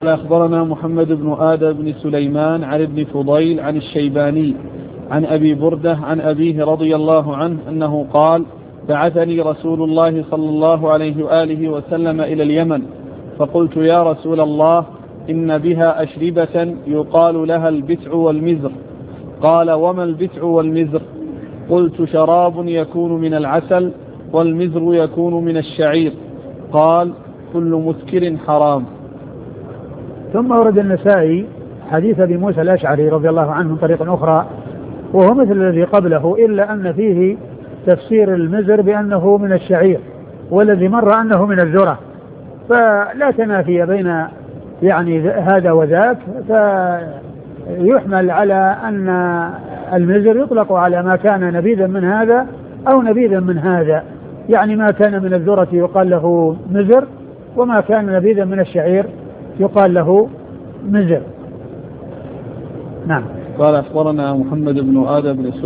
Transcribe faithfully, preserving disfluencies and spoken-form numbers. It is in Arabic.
أخبرنا محمد بن آدم بن سليمان عن ابن فضيل عن الشيباني عن أبي بردة عن أبيه رضي الله عنه أنه قال: بعثني رسول الله صلى الله عليه وآله وسلم إلى اليمن، فقلت: يا رسول الله، إن بها أشربة يقال لها البتع والمزر. قال: وما البتع والمزر؟ قلت: شراب يكون من العسل، والمزر يكون من الشعير. قال: كل مسكر حرام. ثم ورد النسائي حديث أبي موسى الأشعري رضي الله عنه من طريق أخرى، وهو مثل الذي قبله، إلا أن فيه تفسير المزر بأنه من الشعير، والذي مر أنه من الذرة، فلا تنافي بين يعني هذا وذاك، فيحمل على أن المزر يطلق على ما كان نبيذا من هذا أو نبيذا من هذا، يعني ما كان من الذرة يقال له مزر، وما كان نبيذا من الشعير يقال له مزر. نعم. قال: أخبرنا محمد بن آدم بن